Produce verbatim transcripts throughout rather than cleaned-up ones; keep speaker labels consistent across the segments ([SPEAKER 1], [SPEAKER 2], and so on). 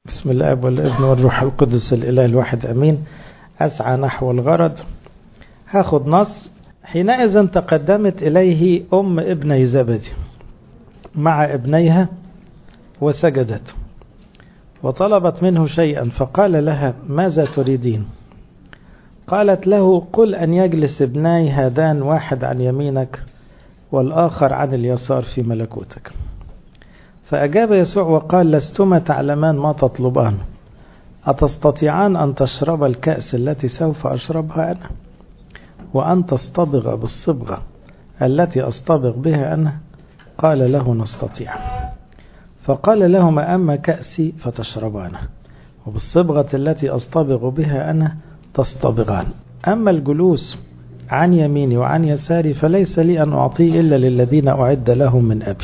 [SPEAKER 1] بسم الله والابن والروح القدس الإله الواحد أمين. أسعى نحو الغرض. هاخد نص: حينئذ تقدمت إليه أم ابني زبدي مع ابنيها وسجدت وطلبت منه شيئا، فقال لها: ماذا تريدين؟ قالت له: قل أن يجلس ابناي هذان، واحد عن يمينك والآخر عن اليسار في ملكوتك. فأجاب يسوع وقال: لستما تعلمان ما تطلبان، أتستطيعان أن تشرب الكأس التي سوف أشربها أنا، وأن تصطبغ بالصبغة التي أصطبغ بها أنا؟ قال له: نستطيع. فقال لهما: أما كأسي فتشربانه، وبالصبغة التي أصطبغ بها أنا تصطبغان، أما الجلوس عن يميني وعن يساري فليس لي أن أعطيه إلا للذين أعد لهم من أبي.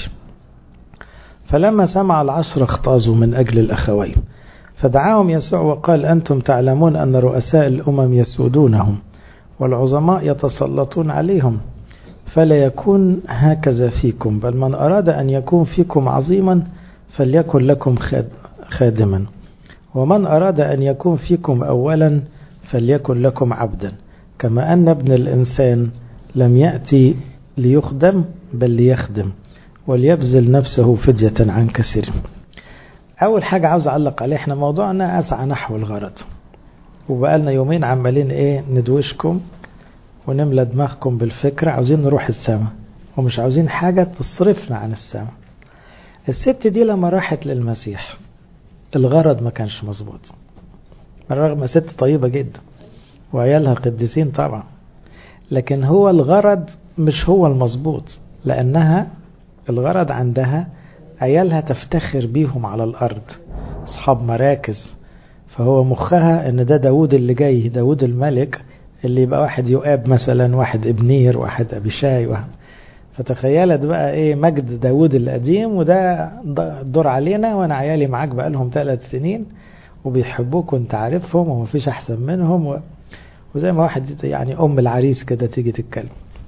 [SPEAKER 1] فلما سمع العشر اختازوا من أجل الأخوين، فدعاهم يسوع وقال: أنتم تعلمون أن رؤساء الأمم يسودونهم والعظماء يتسلطون عليهم، فلا يكون هكذا فيكم، بل من أراد أن يكون فيكم عظيما فليكن لكم خادما، ومن أراد أن يكون فيكم أولا فليكن لكم عبدا، كما أن ابن الإنسان لم يأتي ليخدم بل ليخدم وليبذل نفسه فدية عن كثير. أول حاجة عاوز أعلق عليه، احنا موضوعنا أسعى نحو الغرض، وبقالنا يومين عمالين ايه ندوشكم ونملى دماغكم بالفكرة، عاوزين نروح السماء ومش عاوزين حاجة تصرفنا عن السماء. الست دي لما راحت للمسيح الغرض ما كانش مظبوط، بالرغم ست طيبة جدا وعيالها قديسين طبعا، لكن هو الغرض مش هو المظبوط، لأنها الغرض عندها عيالها تفتخر بيهم على الأرض، أصحاب مراكز، فهو مخها ان ده داود اللي جاي، داود الملك اللي يبقى واحد يؤاب مثلا، واحد ابنير، واحد أبيشاي، واحد. فتخيلت بقى ايه مجد داود القديم، وده دور علينا، وانا عيالي معاك بقى لهم ثلاث سنين وبيحبوك وانت عارفهم ومفيش احسن منهم و... وزي ما واحد يعني ام العريس كده تيجي تتكلم.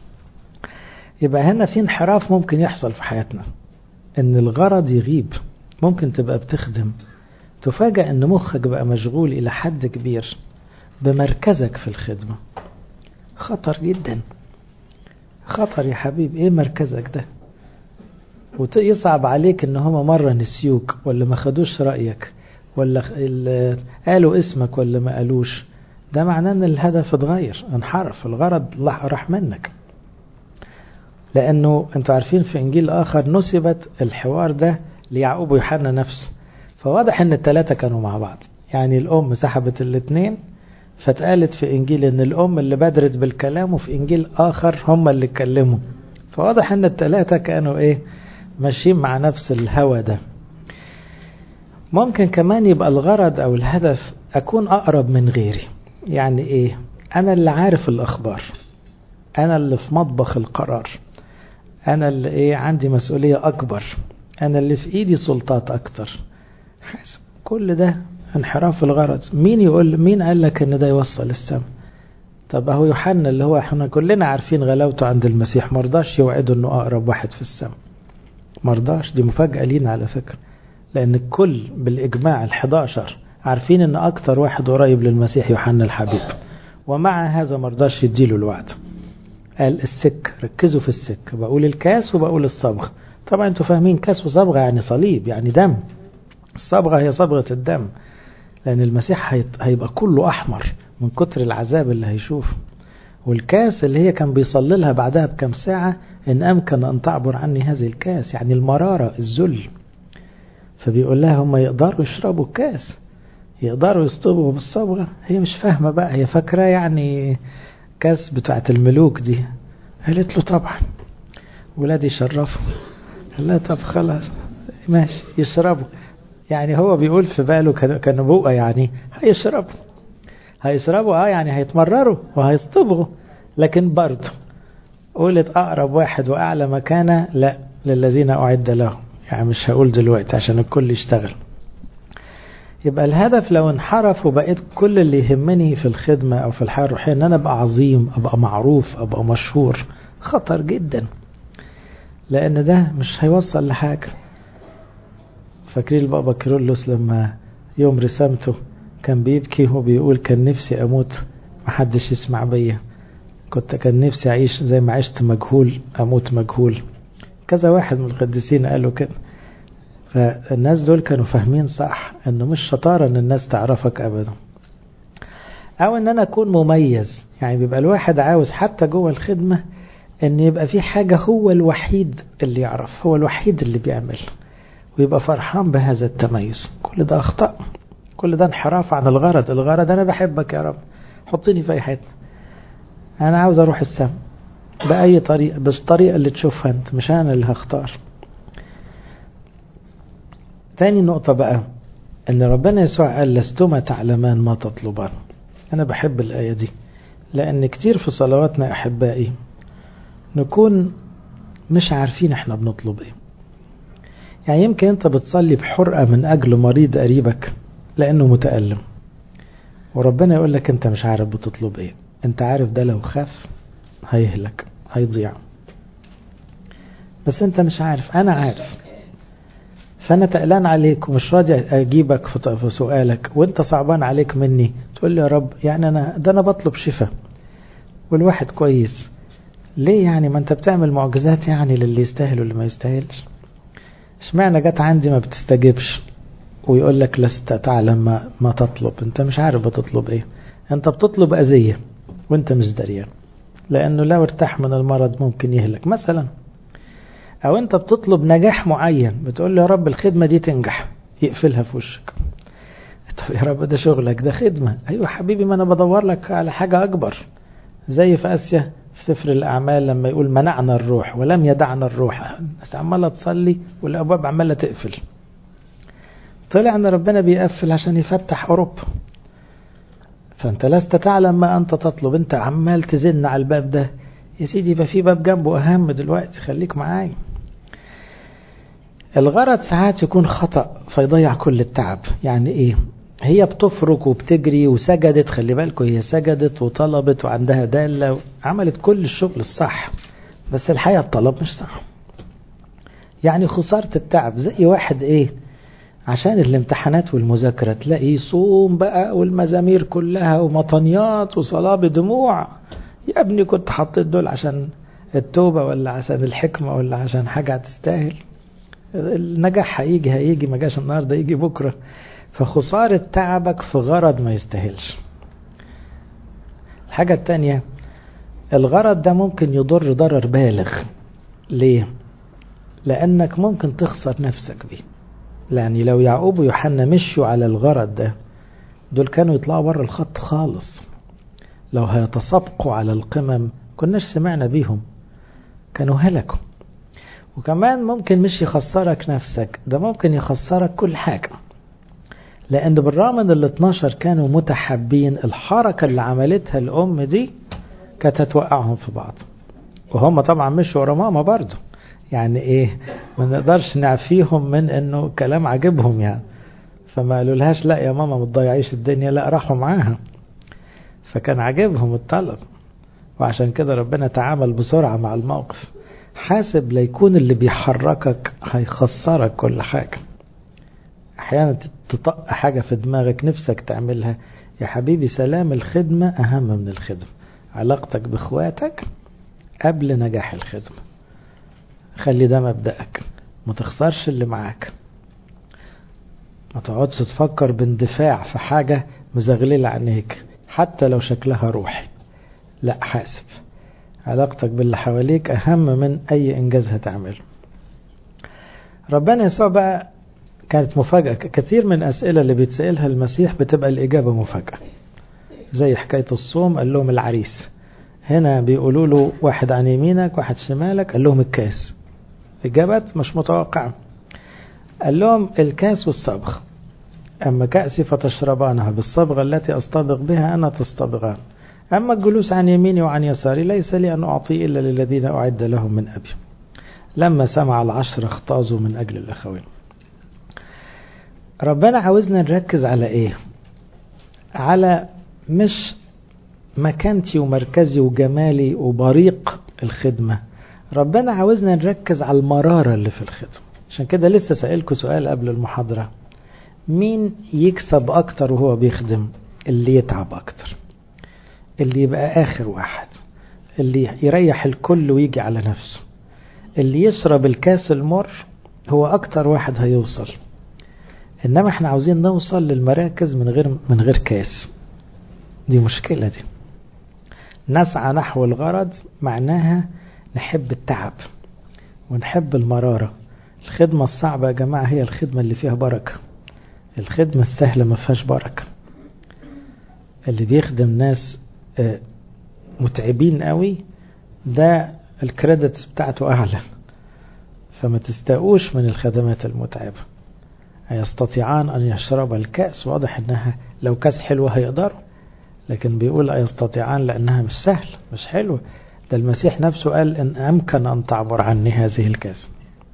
[SPEAKER 1] يبقى هنا في انحراف ممكن يحصل في حياتنا، ان الغرض يغيب. ممكن تبقى بتخدم تفاجأ ان مخك بقى مشغول الى حد كبير بمركزك في الخدمة. خطر جدا، خطر يا حبيب. ايه مركزك ده؟ ويصعب عليك ان هما مرة نسيوك، ولا ما خدوش رأيك، ولا قالوا اسمك ولا ما قالوش. ده معناه ان الهدف اتغير، انحرف، الغرض راح منك. لانه انتوا عارفين في انجيل اخر نسبت الحوار ده ليعقوب ويوحنا نفسه، فواضح ان الثلاثة كانوا مع بعض. يعني الام سحبت الاثنين، فتقالت في انجيل ان الام اللي بادرت بالكلام، وفي انجيل اخر هم اللي اتكلموا. فواضح ان الثلاثة كانوا ايه ماشيين مع نفس الهوى ده. ممكن كمان يبقى الغرض او الهدف اكون اقرب من غيري. يعني ايه؟ انا اللي عارف الاخبار، انا اللي في مطبخ القرار، انا اللي ايه عندي مسؤولية اكبر، انا اللي في ايدي سلطات اكتر. كل ده انحراف الغرض. مين يقول مين قال لك ان ده يوصل السماء؟ طب اهو يوحنا اللي هو احنا كلنا عارفين غلاوته عند المسيح، مرضاش يوعده انه اقرب واحد في السماء، مرضاش. دي مفاجأة لينا على فكرة، لان الكل بالاجماع الحداشر عارفين ان اكتر واحد قريب للمسيح يوحنا الحبيب، ومع هذا مرضاش يديله الوعد. قال السك، ركزوا في السك، بقول الكاس وبقول الصبغ. طبعا انتوا فاهمين كاس وصبغة يعني صليب، يعني دم. الصبغة هي صبغة الدم، لأن المسيح هيبقى كله أحمر من كتر العذاب اللي هيشوفه. والكاس اللي هي كان بيصلي لها بعدها بكم ساعة: إن أمكن أن تعبر عني هذه الكاس، يعني المرارة، الذل. فبيقول لها هم يقدروا يشربوا الكاس، يقدروا يصطبغوا بالصبغة. هي مش فاهمة بقى، هي فاكرة يعني كاس بتاعت الملوك دي. قالت له طبعا ولادي يشرفوا. قال لها طب خلاص ماشي يشربوا. يعني هو بيقول في باله كنبوءة، يعني هيشربوا هيشربوا اه يعني هيتمرروا وهيصطبغوا، لكن برضه قولت أقرب واحد وأعلى مكانة لا للذين أعد لهم. يعني مش هقول دلوقتي عشان الكل يشتغل. يبقى الهدف لو انحرف وبقيت كل اللي يهمني في الخدمة أو في الحياة الروحية ان انا ابقى عظيم، ابقى معروف، ابقى مشهور، خطر جدا، لان ده مش هيوصل لحاجة. فاكرين البابا كيرلس لما يوم رسامته كان بيبكي وبيقول كان نفسي أموت محدش يسمع بيا، كنت كان نفسي أعيش زي ما عشت مجهول أموت مجهول. كذا واحد من القديسين قالوا كده. فالناس دول كانوا فاهمين صح انه مش شطارة ان الناس تعرفك ابدا، او ان انا اكون مميز. يعني بيبقى الواحد عاوز حتى جوه الخدمة ان يبقى في حاجة هو الوحيد اللي يعرف، هو الوحيد اللي بيعمل، ويبقى فرحان بهذا التميز. كل ده اخطاء، كل ده انحراف عن الغرض. الغرض انا بحبك يا رب، حطيني في اي حته، انا عاوز اروح السما باي طريقة، بس الطريقة اللي تشوفها انت، مش انا اللي هختار. تاني نقطة بقى ان ربنا يسوع قال لستما تعلمان ما تطلبان. انا بحب الآية دي لان كتير في صلواتنا احبائي نكون مش عارفين احنا بنطلب ايه. يعني يمكن انت بتصلي بحرقة من اجل مريض قريبك لانه متألم، وربنا يقول لك انت مش عارف بتطلب ايه. انت عارف ده لو خاف هيهلك هيضيع، بس انت مش عارف. انا عارف، فانا تقلان عليك ومش راضي اجيبك في سؤالك، وانت صعبان عليك مني تقول لي يا رب يعني انا ده انا بطلب شفاء والواحد كويس، ليه يعني؟ ما انت بتعمل معجزات يعني للي يستاهل واللي ما يستاهلش. اشمعنى جت عندي ما بتستجيبش؟ ويقول لك لست تعلم ما, ما تطلب. انت مش عارف بتطلب ايه، انت بتطلب اذية وانت مش دريان، لانه لو ارتاح من المرض ممكن يهلك مثلا. او انت بتطلب نجاح معين، بتقول له يا رب الخدمة دي تنجح، يقفلها في وشك. طب يا رب ده شغلك، ده خدمة. ايوه حبيبي، ما انا بدور لك على حاجة اكبر. زي في اسيا في سفر الاعمال لما يقول منعنا الروح ولم يدعنا الروح، الناس عمالة تصلي والابواب عمالة تقفل. طلع ان ربنا بيقفل عشان يفتح اوروبا. فانت لست تعلم ما انت تطلب، انت عمال تزن على الباب ده. يا سيدي يبقى في باب جنبه اهم دلوقتي، خليك معايا. الغرض ساعات يكون خطأ فيضيع كل التعب. يعني ايه؟ هي بتفرك وبتجري وسجدت، خلي بالكوا هي سجدت وطلبت وعندها دالة وعملت كل الشغل الصح، بس الحقيقة الطلب مش صح. يعني خسارة التعب. زي واحد ايه عشان الامتحانات والمذاكرة تلاقي صوم بقى والمزامير كلها ومطنيات وصلاة بدموع. يا ابني كنت حطيت دول عشان التوبة ولا عشان الحكمة ولا عشان حاجة هتستاهل؟ النجاح هيجي هيجي، ما جاش النهاردة يجي بكرة. فخسارة تعبك في غرض ما يستاهلش. الحاجة التانية، الغرض ده ممكن يضر ضرر بالغ. ليه؟ لأنك ممكن تخسر نفسك بيه. يعني لو يعقوب ويوحنا مشوا على الغرض ده، دول كانوا يطلعوا بره الخط خالص. لو هيتسابقوا على القمم كناش سمعنا بيهم، كانوا هلكوا. وكمان ممكن مش يخسرك نفسك، ده ممكن يخسرك كل حاجة. لأن بالرغم ان ال اتناشر كانوا متحابين، الحركة اللي عملتها الأم دي كانت هتوقعهم في بعض. وهم طبعا مش ورا ماما برضو. يعني ايه، ما نقدرش نعفيهم من انه كلام عجبهم يعني. فما قالوا لهاش لا يا ماما ما تضيعيش الدنيا، لا راحوا معاها. فكان عجبهم الطلب، وعشان كده ربنا تعامل بسرعة مع الموقف. حاسب ليكون اللي بيحركك هيخسرك كل حاجة. احيانا تطق حاجة في دماغك نفسك تعملها. يا حبيبي سلام الخدمة اهم من الخدمة. علاقتك باخواتك قبل نجاح الخدمة. خلي ده مبدأك، ما تخسرش اللي معاك. ما تقعدش تفكر باندفاع في حاجة مزغللة عينيك حتى لو شكلها روحي. لا، حاسب. علاقتك باللي حواليك أهم من أي إنجاز هتعمله. ربنا يسوع بقى كانت مفاجأة. كثير من أسئلة اللي بيتسألها المسيح بتبقى الإجابة مفاجأة. زي حكاية الصوم، قال لهم العريس. هنا بيقولوا له واحد عن يمينك واحد شمالك، قال لهم الكاس. إجابات مش متوقعة. قال لهم الكاس والصبغ. أما كأسي فتشربانها بالصبغة التي أصطبغ بها أنا تصطبغان. أما الجلوس عن يميني وعن يساري ليس لي أن أعطي إلا للذين أعد لهم من أبي. لما سمع العشرة اختازوا من أجل الأخوين. ربنا عاوزنا نركز على إيه؟ على مش مكانتي ومركزي وجمالي وبريق الخدمة. ربنا عاوزنا نركز على المرارة اللي في الخدمة. عشان كده لسه سألكوا سؤال قبل المحاضرة، مين يكسب أكتر وهو بيخدم؟ اللي يتعب أكتر، اللي يبقى آخر واحد، اللي يريح الكل ويجي على نفسه، اللي يشرب الكاس المر هو أكتر واحد هيوصل. إنما احنا عاوزين نوصل للمراكز من غير من غير كاس. دي مشكلة دي. نسعى نحو الغرض معناها نحب التعب ونحب المرارة. الخدمة الصعبة يا جماعة هي الخدمة اللي فيها بركة. الخدمة السهلة ما فيهاش بركة. اللي بيخدم ناس متعبين قوي ده الكريدتس بتاعته أعلى. فما تستاءوش من الخدمات المتعبة. أيستطيعان أن يشرب الكأس؟ واضح أنها لو كأس حلوة هيقدروا، لكن بيقول أيستطيعان لأنها مش سهل مش حلوة. ده المسيح نفسه قال إن أمكن أن تعبر عني هذه الكأس.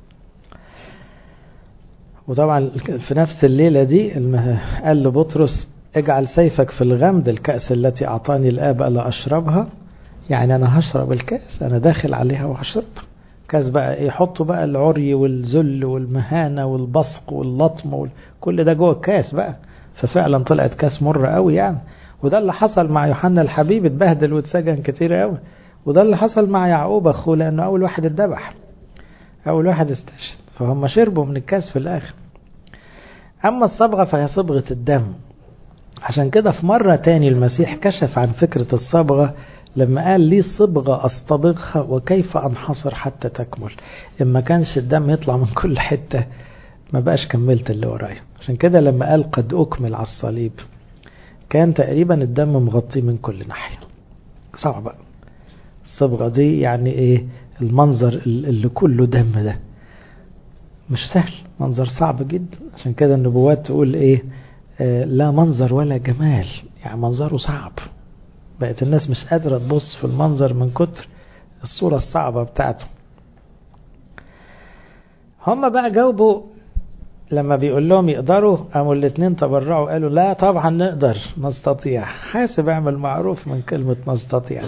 [SPEAKER 1] وطبعا في نفس الليلة دي قال لبطرس اجعل سيفك في الغمد، الكأس التي أعطاني الآب ألا أشربها. يعني أنا هشرب الكأس، أنا داخل عليها وهشرب كأس بقى. يحطوا بقى العري والذل والمهانة والبصق واللطم وكل ده جوه الكأس بقى. ففعلا طلعت كأس مرة قوي يعني. وده اللي حصل مع يوحنا الحبيب، اتبهدل واتسجن كتير قوي. وده اللي حصل مع يعقوب أخوه، لأنه أول واحد اتذبح، أول واحد استشهد، فهم شربوا من الكأس في الآخر. أما الصبغة فهي صبغة الدم. عشان كده في مرة تاني المسيح كشف عن فكرة الصبغة لما قال لي صبغة أصطبغها وكيف أنحصر حتى تكمل. إما كانش الدم يطلع من كل حتة ما بقاش كملت اللي ورايا. عشان كده لما قال قد أكمل على الصليب كان تقريبا الدم مغطي من كل ناحية. صعبة الصبغة دي، يعني إيه المنظر اللي كله دم ده مش سهل، منظر صعب جدا. عشان كده النبوات تقول إيه آه لا منظر ولا جمال، يعني منظره صعب. بقت الناس مش قادرة تبص في المنظر من كتر الصورة الصعبة بتاعته. هم بقى جاوبوا لما بيقول لهم يقدروا، قاموا الاثنين تبرعوا قالوا لا طبعا نقدر نستطيع. حاسب اعمل معروف من كلمة نستطيع.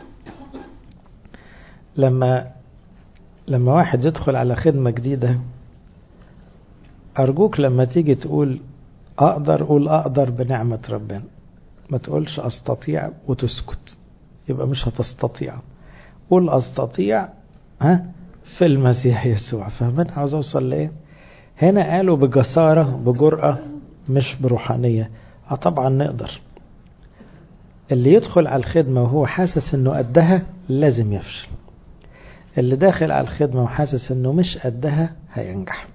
[SPEAKER 1] لما لما واحد يدخل على خدمة جديدة أرجوك لما تيجي تقول أقدر قول أقدر بنعمة ربنا، ما تقولش أستطيع وتسكت، يبقى مش هتستطيع. قول أستطيع ها في المسيح يسوع. فاهمين عاوز أوصل لإيه؟ هنا قالوا بجسارة بجرأة مش بروحانية. اه طبعا نقدر. اللي يدخل على الخدمة وهو حاسس انه قدها لازم يفشل. اللي داخل على الخدمة وحاسس انه مش قدها هينجح.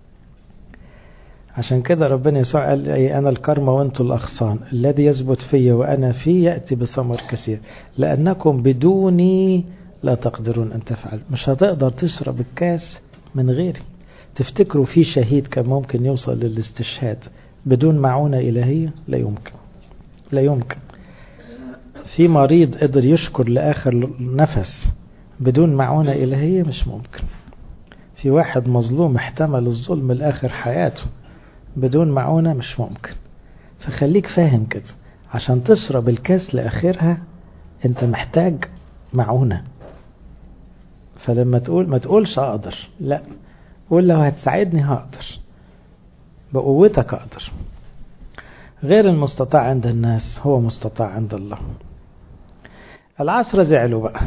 [SPEAKER 1] عشان كده ربنا يسوع قال أي أنا الكرمة وأنتم الأغصان، الذي يثبت فيه وأنا فيه يأتي بثمر كثير، لأنكم بدوني لا تقدرون أن تفعل. مش هتقدر تشرب الكاس من غيري. تفتكروا في شهيد كان ممكن يوصل للاستشهاد بدون معونة إلهية؟ لا يمكن، لا يمكن. في مريض قدر يشكر لآخر نفس بدون معونة إلهية؟ مش ممكن. في واحد مظلوم احتمل الظلم لآخر حياته بدون معونة؟ مش ممكن. فخليك فاهم كده، عشان تشرب الكاس لآخرها انت محتاج معونة. فلما تقول ما تقولش أقدر، لا قول لو هتساعدني هقدر، بقوتك أقدر. غير المستطاع عند الناس هو مستطاع عند الله. العصر زعلوا بقى،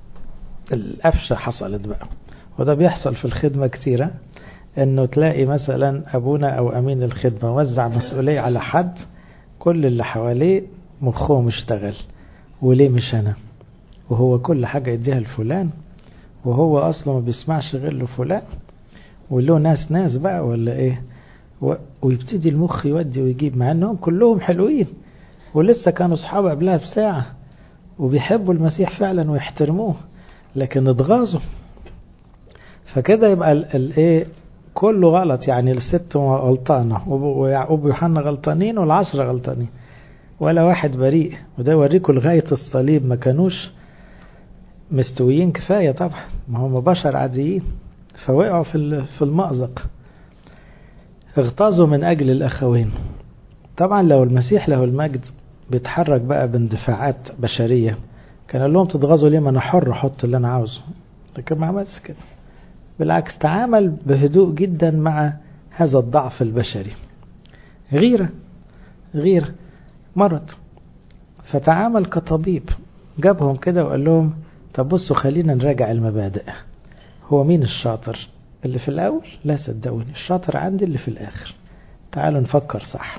[SPEAKER 1] القفشة حصلت بقى. وده بيحصل في الخدمة كتيرة، انه تلاقي مثلا ابونا او امين الخدمة وزع مسؤولية على حد، كل اللي حواليه مخهم اشتغل، وليه مش انا؟ وهو كل حاجة يديها لفلان، وهو اصلا ما بيسمعش غير لفلان، وله ناس ناس بقى ولا ايه؟ و... ويبتدي المخ يودي ويجيب، مع انهم كلهم حلوين ولسه كانوا صحابة قبلها بساعة وبيحبوا المسيح فعلا ويحترموه، لكن اتغاظوا. فكده يبقى الايه كله غلط. يعني الست غلطانة ويعقوب ويوحنا غلطانين والعشرة غلطانين، ولا واحد بريء. وده يوريكم لغاية الصليب ما كانوش مستويين كفاية طبعا، ما هم بشر عاديين، فوقعوا في في المأزق، اغتاظوا من أجل الأخوين. طبعا لو المسيح له المجد بيتحرك بقى باندفاعات بشرية كان قال لهم تتغاظوا ليه؟ ما أنا حر أحط اللي أنا عاوزه، لكن ما عملش كده. بالعكس تعامل بهدوء جدا مع هذا الضعف البشري. غيرة غيرة مرض. فتعامل كطبيب، جابهم كده وقال لهم طب بصوا خلينا نراجع المبادئ. هو مين الشاطر؟ اللي في الأول؟ لا صدقوني، الشاطر عندي اللي في الآخر. تعالوا نفكر صح.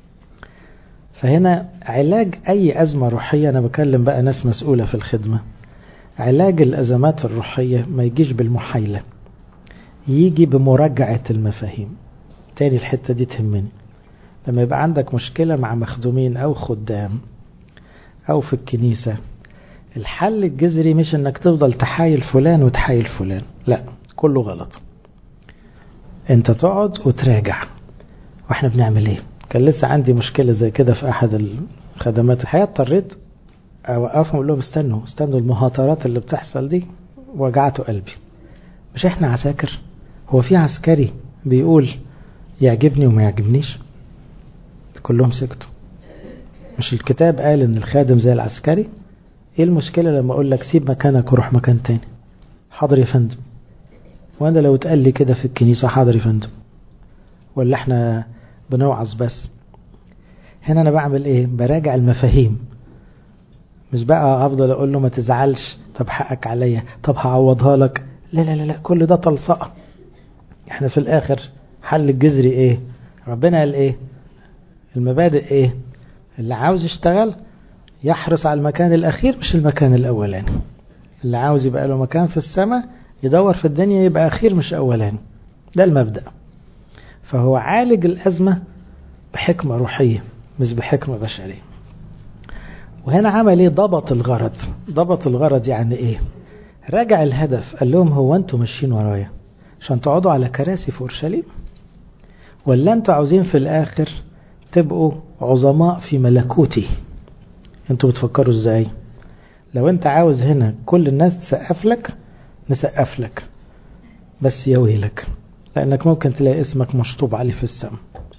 [SPEAKER 1] فهنا علاج أي أزمة روحية، أنا بكلم بقى ناس مسؤولة في الخدمة، علاج الأزمات الروحية ما يجيش بالمحايلة، يجي بمراجعة المفاهيم. تاني الحتة دي تهمني. لما يبقى عندك مشكلة مع مخدومين أو خدام أو في الكنيسة، الحل الجذري مش انك تفضل تحايل فلان وتحايل فلان، لا، كله غلط. انت تقعد وتراجع واحنا بنعمل ايه. كان لسه عندي مشكلة زي كده في احد الخدمات الحياة، اضطريت اوقفهم اقول لهم استنوا استنوا المهاترات اللي بتحصل دي وجعته قلبي. مش احنا عساكر؟ هو في عسكري بيقول يعجبني وما يعجبنيش؟ كلهم سكتوا. مش الكتاب قال ان الخادم زي العسكري؟ ايه المشكلة لما اقول لك سيب مكانك وروح مكان تاني؟ حاضر يا فندم. وانا لو اتقال لي كده في الكنيسة حاضر يا فندم، ولا احنا بنوعظ بس؟ هنا انا بعمل ايه؟ براجع المفاهيم. مش بقى افضل اقول له ما تزعلش، طب حقك عليا، طب هعوضها لك. لا لا لا لا، كل ده تلصقة. احنا في الاخر حل الجذري ايه؟ ربنا قال ايه؟ المبادئ ايه؟ اللي عاوز يشتغل يحرص على المكان الاخير مش المكان الاولاني. اللي عاوز يبقى له مكان في السماء يدور في الدنيا يبقى اخير مش اولاني. ده المبدأ. فهو عالج الازمة بحكمة روحية مش بحكمة بشرية. وهنا عمل ايه؟ ضبط الغرض. ضبط الغرض يعني ايه؟ راجع الهدف. قال لهم هو انتوا ماشيين ورايا عشان تقعدوا على كراسي في اورشليم، ولا انتوا عاوزين في الاخر تبقوا عظماء في ملكوتي؟ انتوا بتفكروا ازاي؟ لو انت عاوز هنا كل الناس تسقف لك نسقف لك، بس يا ويلك، لانك ممكن تلاقي اسمك مشطوب عليه في السماء،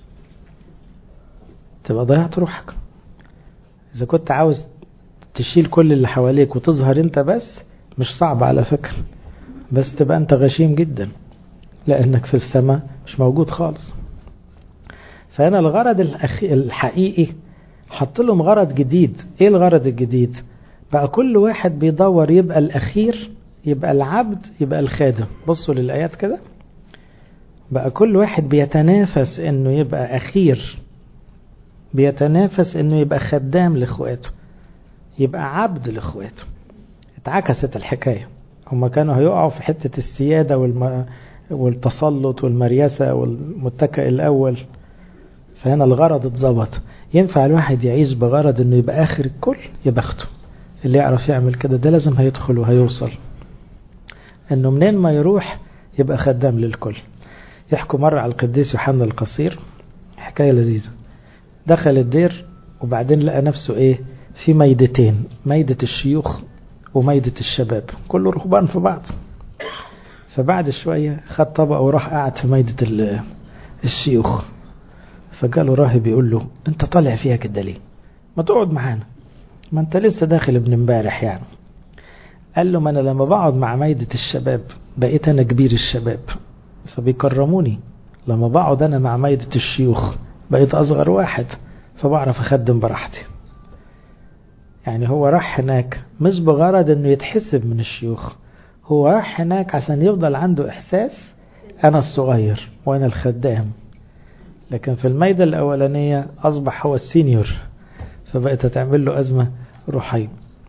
[SPEAKER 1] تبقى ضيعت روحك. اذا كنت عاوز تشيل كل اللي حواليك وتظهر انت بس، مش صعب على فكرة، بس تبقى انت غشيم جدا لانك في السماء مش موجود خالص. فهنا الغرض الحقيقي حط لهم غرض جديد. ايه الغرض الجديد؟ بقى كل واحد بيدور يبقى الاخير، يبقى العبد، يبقى الخادم. بصوا للآيات كده، بقى كل واحد بيتنافس انه يبقى اخير، بيتنافس انه يبقى خدام لاخواته، يبقى عبد لاخواته. اتعكست الحكاية. هما كانوا هيقعوا في حتة السيادة والم... والتسلط والمريسة والمتكئ الأول. فهنا الغرض اتظبط. ينفع الواحد يعيش بغرض انه يبقى آخر الكل؟ يبخته اللي يعرف يعمل كده. ده لازم هيدخل وهيوصل انه منين ما يروح يبقى خدام للكل. يحكوا مرة على القديس يوحنا القصير حكاية لذيذة. دخل الدير وبعدين لقى نفسه ايه؟ في ميدتين، ميدة الشيوخ وميدة الشباب، كله رهبان في بعض. فبعد شوية خد طبق وراح قاعد في ميدة الشيوخ. فقاله راهب يقول له انت طالع فيها كده ليه؟ ما تقعد معانا، ما انت لسه داخل ابن امبارح يعني. قال له ما انا لما بقعد مع ميدة الشباب بقيت انا كبير الشباب فبيكرموني، لما بقعد انا مع ميدة الشيوخ بقيت اصغر واحد فبعرف اخدم براحتي. يعني هو راح هناك مش بغرض انه يتحسب من الشيوخ، هو راح هناك عشان يفضل عنده احساس انا الصغير وانا الخدام. لكن في الميدة الاولانية اصبح هو السينيور، فبقت تعمل له ازمة روحية.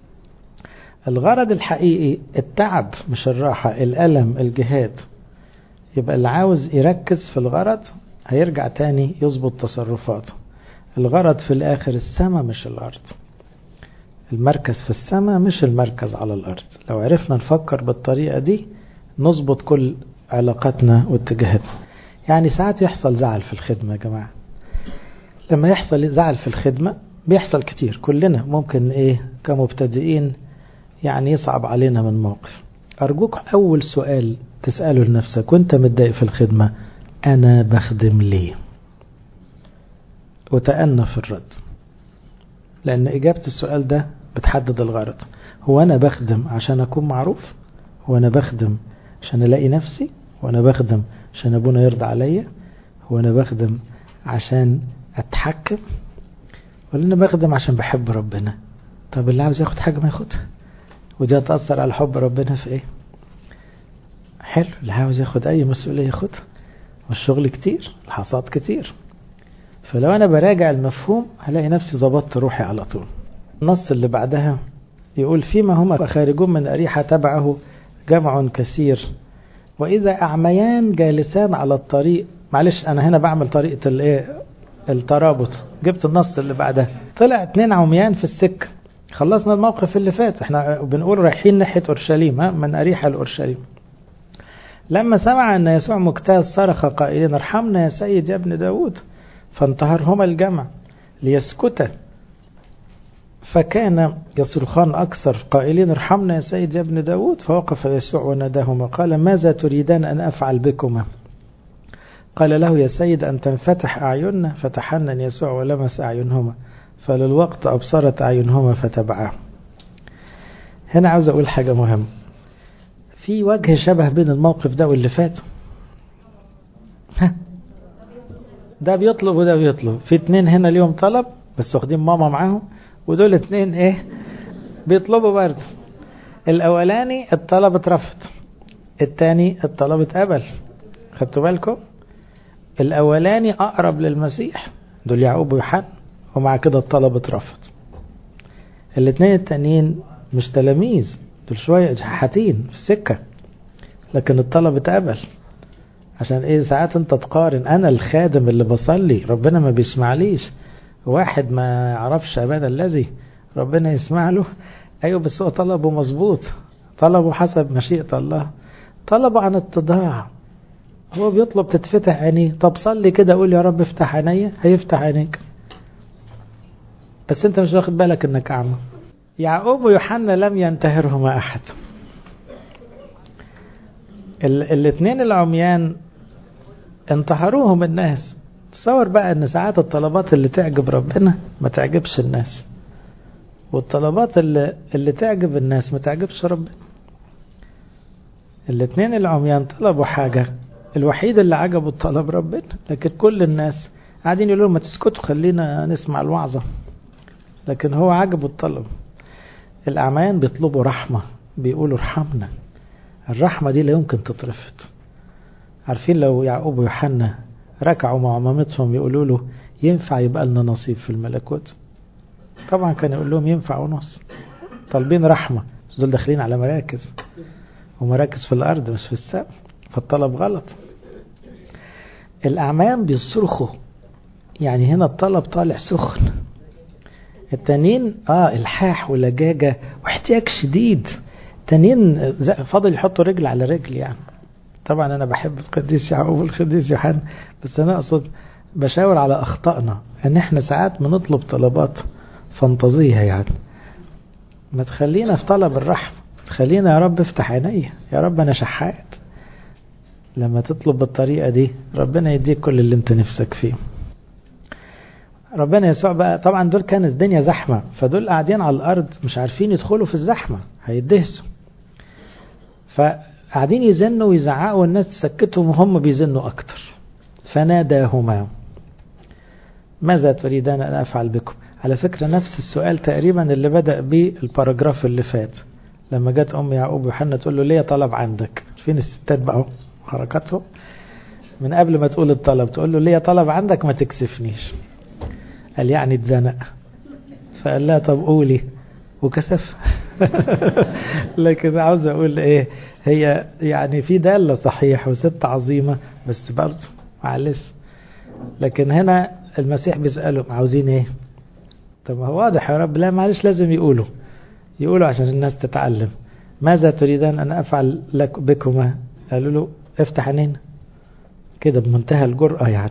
[SPEAKER 1] الغرض الحقيقي التعب مش الراحة، الألم، الجهاد. يبقى اللي عاوز يركز في الغرض هيرجع تاني يظبط تصرفاته. الغرض في الآخر السماء مش الأرض، المركز في السماء مش المركز على الأرض. لو عرفنا نفكر بالطريقة دي نظبط كل علاقاتنا واتجاهاتنا. يعني ساعات يحصل زعل في الخدمة يا جماعة. لما يحصل زعل في الخدمة بيحصل كتير، كلنا ممكن ايه كمبتدئين يعني يصعب علينا من موقف. أرجوك أول سؤال تسأله لنفسك وانت متضايق في الخدمة، أنا بخدم ليه؟ وتأنى في الرد، لأن إجابة السؤال ده بتحدد الغرض. هو أنا بخدم عشان أكون معروف؟ هو أنا بخدم عشان ألاقي نفسي؟ هو أنا بخدم عشان أبونا يرضى عليا؟ هو أنا بخدم عشان اتحكم ولا انا بخدم عشان بحب ربنا؟ طب اللي عاوز ياخد حاجة ما ياخدها، ودي هتأثر على حب ربنا في ايه؟ حلو، اللي عاوز ياخد اي مسؤولية ياخدها، والشغل كتير، الحصاد كتير. فلو انا براجع المفهوم هلاقي نفسي ظبطت روحي على طول. النص اللي بعدها يقول فيما هم خارجون من أريحة تبعه جمع كثير وإذا أعميان جالسان على الطريق. معلش أنا هنا بعمل طريقة الايه الترابط، جبت النص اللي بعدها. طلع اتنين عميان في السكة، خلصنا الموقف اللي فات، احنا بنقول رايحين ناحية أورشليم، ها من أريحة لأورشليم. لما سمع أن يسوع مجتاز صرخ قائلين ارحمنا يا سيد يا ابن داود، فانتهرهما الجمع ليسكتا، فكان يصرخان أكثر قائلين ارحمنا يا سيد يا ابن داود. فوقف يسوع وناداهما قال ماذا تريدان أن أفعل بكما؟ قال له يا سيد أن تنفتح أعيننا، فتحنن يسوع ولمس أعينهما، فللوقت أبصرت أعينهما فتبعاه. هنا عاوز أقول حاجة مهمة، في وجه شبه بين الموقف ده واللي فات. ده بيطلب وده بيطلب، في اتنين هنا اليوم طلب بس واخدين ماما معاهم، ودول اتنين ايه بيطلبوا برضه. الاولاني الطلب اترفض، التاني الطلب اتقبل. خدتوا بالكم؟ الاولاني اقرب للمسيح، دول يعقوب ويوحنا، ومع كده الطلب اترفض. الاتنين التانيين مش تلاميذ، دول شوية جحاتين في السكة، لكن الطلب اتقبل. عشان ايه؟ ساعات انت تقارن، انا الخادم اللي بصلي ربنا ما بيسمعليش، واحد ما يعرفش ابدا الذي ربنا يسمع له. ايوه بس هو طلبه مظبوط، طلبه حسب مشيئة الله، طلبه عن اتضاع. هو بيطلب تتفتح عينيه، طب صلي كده قول يا رب افتح عيني، هيفتح عينيك، بس انت مش واخد بالك انك اعمى. يعقوب ويوحنا لم ينتهرهما احد. الاثنين العميان انتهروهم الناس. تصور بقى ان ساعات الطلبات اللي تعجب ربنا ما تعجبش الناس، والطلبات اللي, اللي تعجب الناس ما تعجبش ربنا. الاثنين العميان طلبوا حاجة، الوحيد اللي عجبه الطلب ربنا، لكن كل الناس قاعدين يقولوا ما تسكتوا خلينا نسمع الوعظة، لكن هو عجبه الطلب. الأعميان بيطلبوا رحمة، بيقولوا ارحمنا. الرحمة دي لا يمكن تترفض. عارفين لو يعقوب ويوحنا ركعوا مع مامتهم يقولوا له ينفع يبقى لنا نصيب في الملكوت؟ طبعا كان يقول لهم ينفع ونص. طالبين رحمة، بس دول داخلين على مراكز، ومراكز في الأرض مش في السماء، فالطلب غلط. الأعميان بيصرخوا، يعني هنا الطلب طالع سخن. التانيين اه الحاح ولجاجة واحتياج شديد. التانيين فاضل يحطوا رجل على رجل يعني. طبعا انا بحب القديس يعقوب والقديس يوحنا، بس انا اقصد بشاور على اخطائنا، ان احنا ساعات بنطلب طلبات فانتظيها يعني. ما تخلينا في طلب الرحمة، تخلينا يا رب افتح عيني، يا رب انا شحات. لما تطلب بالطريقة دي ربنا يديك كل اللي انت نفسك فيه. ربنا يسوع بقى طبعا دول كانت الدنيا زحمة، فدول قاعدين على الارض مش عارفين يدخلوا في الزحمة هيدهسوا، فقاعدين يزنوا ويزعقوا والناس تسكتهم وهم بيزنوا اكتر. فناداهما ماذا تريدان ان افعل بكم؟ على فكرة نفس السؤال تقريبا اللي بدأ به الباراجراف اللي فات، لما جت ام يعقوب ويوحنا تقول له ليه طلب عندك. فين الستات بقى حركاتهم من قبل ما تقول الطلب، تقول له ليه طلب عندك ما تكسفنيش. قال يعني اتزنق، فقال لها طب قولي وكسف. لكن عاوز اقول ايه، هي يعني في دالة صحيح وست عظيمة، بس برضه معلش. لكن هنا المسيح بيسأله عاوزين ايه؟ طب هو واضح يا رب، لا معلش لازم يقولوا يقولوا عشان الناس تتعلم. ماذا تريدان ان افعل لك بكما؟ قالوا له افتح عينينا كده بمنتهى الجرأة يعني.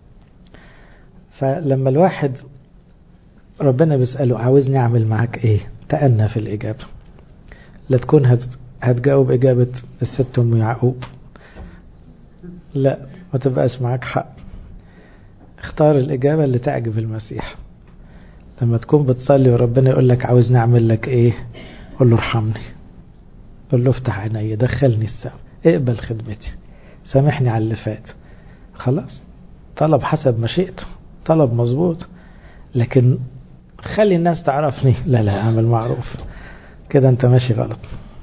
[SPEAKER 1] فلما الواحد ربنا بيسأله عاوزني اعمل معاك ايه، تأنى في الإجابة، لا تكون هتجاوب إجابة الست أم يعقوب، لا ما تبقاش معاك حق. اختار الإجابة اللي تعجب المسيح. لما تكون بتصلي وربنا يقول لك عاوزني اعمل لك ايه، قل له ارحمني، قل له افتح عيني، دخلني السماء، اقبل خدمتي، سامحني على اللي فات. خلاص طلب حسب مشيئته، طلب مظبوط، لكن خلي الناس تعرفني، لا لا اعمل معروف كده، انت ماشي غلط.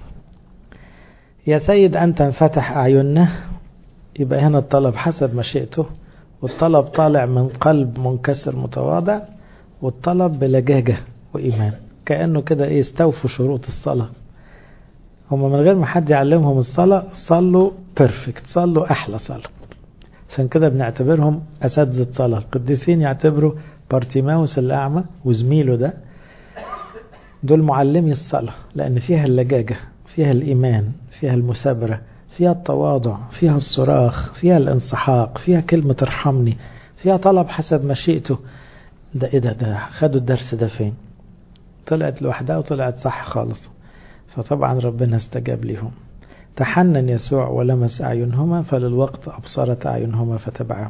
[SPEAKER 1] يا سيد أنت انفتح أعيننا، يبقى هنا الطلب حسب مشيئته، والطلب طالع من قلب منكسر متواضع، والطلب بلجاجة وإيمان، كأنه كده إيه استوفوا شروط الصلاة. هم من غير ما حد يعلمهم الصلاة صلوا بيرفكت، صلوا أحلى صلاة. عشان كده بنعتبرهم أساتذة صلاة. القديسين يعتبروا بارتيماوس الأعمى وزميله ده دول معلمي الصلاة، لأن فيها اللجاجة، فيها الإيمان، فيها المثابرة، فيها التواضع، فيها الصراخ، فيها الانسحاق، فيها كلمة ارحمني، فيها طلب حسب مشيئته. ده إيه ده ده خدوا الدرس ده فين؟ طلعت لوحدها وطلعت صح خالص. فطبعا ربنا استجاب لهم. تحنن يسوع ولمس أعينهما، فللوقت أبصرت أعينهما فتبعه.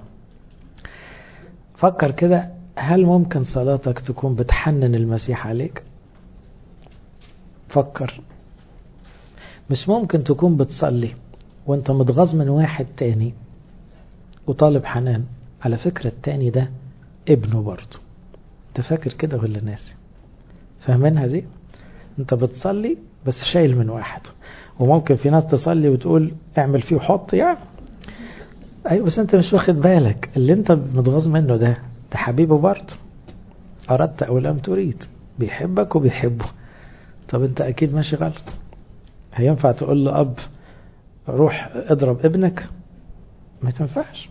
[SPEAKER 1] فكر كده، هل ممكن صلاتك تكون بتحنن المسيح عليك؟ فكر. مش ممكن تكون بتصلي وانت متغاظ من واحد تاني وطالب حنان. على فكرة التاني ده ابنه برضه. انت فاكر كده ولا ناسي؟ فاهمينها دي؟ انت بتصلي بس شايل من واحد. وممكن في ناس تصلي وتقول اعمل فيه وحط يعني. ايوه بس انت مش واخد بالك اللي انت متغاظ منه ده ده حبيبه برضه. اردت او لم تريد، بيحبك وبيحبه. طب انت اكيد ماشي غلط. هينفع تقول له اب روح اضرب ابنك؟ ما تنفعش.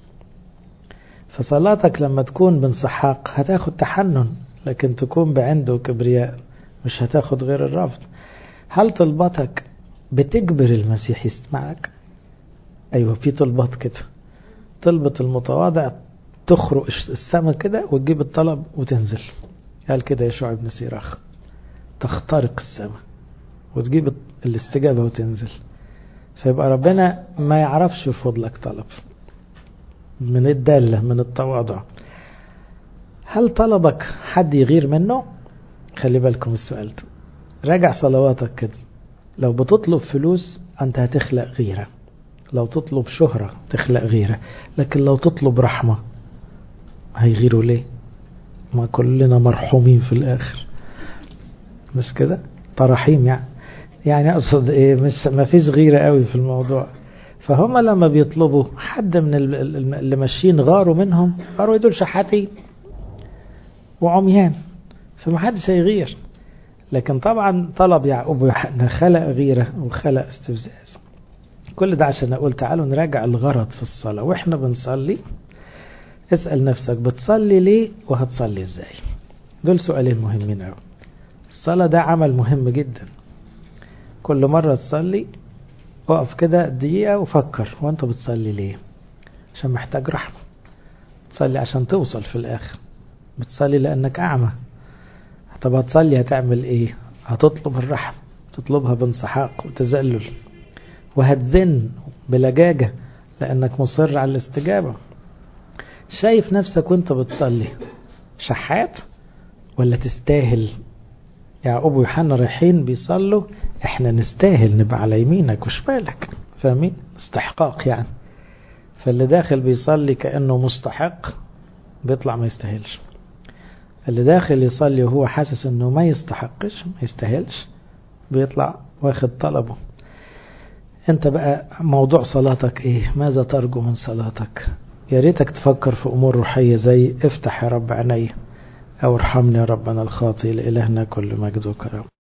[SPEAKER 1] فصلاتك لما تكون بانسحاق هتاخد تحنن، لكن تكون بعند وكبرياء مش هتاخد غير الرفض. هل طلباتك بتجبر المسيح يسمعك؟ ايوه في طلبات كده، طلبة المتواضع تخرق السماء كده وتجيب الطلب وتنزل. قال كده يشوع بن سيراخ، تخترق السماء وتجيب الاستجابة وتنزل. فيبقى ربنا ما يعرفش يرفض لك طلب من الدالة من التواضع. هل طلبك حد يغير منه؟ خلي بالكم السؤال ده، راجع صلواتك كده. لو بتطلب فلوس أنت هتخلق غيرة، لو تطلب شهرة تخلق غيرة، لكن لو تطلب رحمة هيغيروا ليه؟ ما كلنا مرحومين في الآخر، مش كده؟ ترحيم يعني. يعني أقصد إيه، مش ما فيش غيرة قوي في الموضوع. فهم لما بيطلبوا حد من اللي ماشيين غاروا منهم، غاروا يدول شحاتي وعميان، فمحدش هيغير. لكن طبعا طلب يعقوب ويوحنا خلق غيرة وخلق استفزاز. كل ده عشان أقول تعالوا نراجع الغرض في الصلاة. وإحنا بنصلي اسأل نفسك بتصلي ليه وهتصلي ازاي. دول سؤالين مهمين أوي. الصلاة ده عمل مهم جدا. كل مرة تصلي وقف كده دقيقة وفكر وانت بتصلي ليه. عشان محتاج رحمة، تصلي عشان توصل في الآخر، بتصلي لأنك أعمى. طب هتصلي هتعمل ايه؟ هتطلب الرحمة، تطلبها بانسحاق وتذلل، وهتزن بلجاجة لأنك مصر على الاستجابة. شايف نفسك وانت بتصلي شحات ولا تستاهل؟ يعقوب ويوحنا رايحين بيصلوا احنا نستاهل نبقى على يمينك وشمالك، فاهمين؟ استحقاق يعني. فاللي داخل بيصلي كأنه مستحق بيطلع ما يستاهلش. اللي داخل يصلي وهو حاسس انه ما يستحقش ما يستاهلش بيطلع واخد طلبه. انت بقى موضوع صلاتك ايه؟ ماذا ترجو من صلاتك؟ يا ريتك تفكر في امور روحية زي افتح يا رب عيني، او ارحمني يا ربنا الخاطئ، لإلهنا كل مجد وكرم.